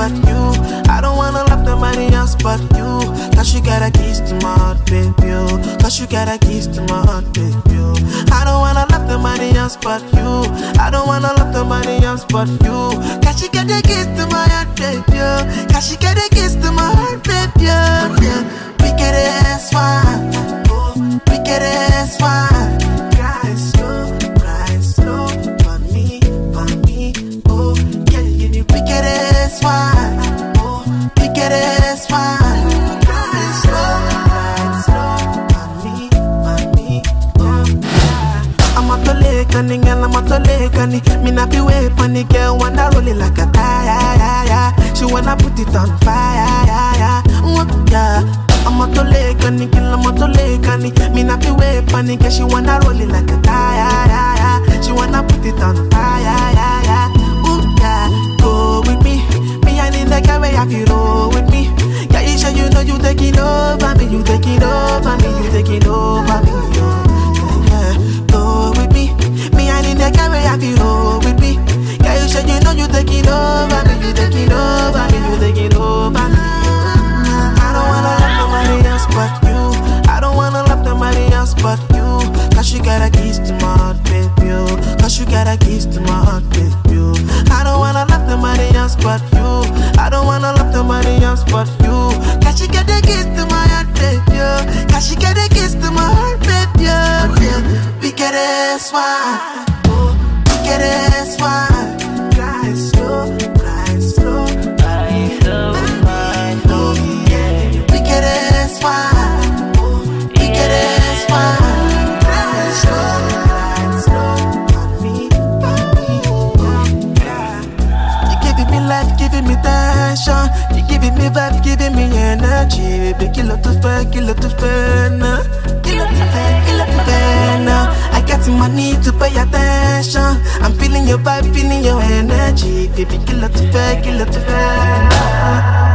but you. I don't wanna love nobody else but you. Cause you got a keys to my heart, baby. Cause you got a keys to my heart, baby. I don't wanna love nobody else but you. I don't wanna love nobody else but you. Cause you got the keys to my heart, baby. Cause you got the keys to my heart, baby. Wicked as fine, wicked as fine. Cry slow, for me, oh yeah, you wicked as fine, oh wicked as fine. Cry slow, for me, oh yeah. I'm a tole girl, I'm a tole girl. Me not be way funny girl, wanna roll it like a tire. She wanna put it on fire, yeah. I'm a tole girl, I'm a tole girl. Me not be way funny girl, she wanna roll it like a tire. She wanna put it on fire, yeah. Ooh yeah, go with me. Me I need the guy where you roll with me. Yeah, you sure you know you taking over me, you taking over me, you taking over me, yeah. Go with me. Me I need the guy where you roll with me. Yeah, you sure you know you taking over me, you taking over me, you taking over me. I don't wanna love nobody else but you. I don't wanna love nobody else but you. Cause you got a keys to my heart, baby. Cause you got a keys to my heart, baby. I don't wanna love nobody else but you. I don't wanna love nobody else but you. Cause you got the keys to my heart, baby. Cause you got the keys to my heart, baby. We get as one, we get as one. Cry slow, cry slow. We get as one, we get as one. Cry slow, for me, yeah. You giving me life, giving me passion. You giving me vibe, giving me energy. Baby, kill up to fair, kill up to fair now. Kill up to fair, kill up to fair now. I got money to pay attention. I'm feeling your vibe, feeling your energy. Baby, kill up to fair, kill up to fair now.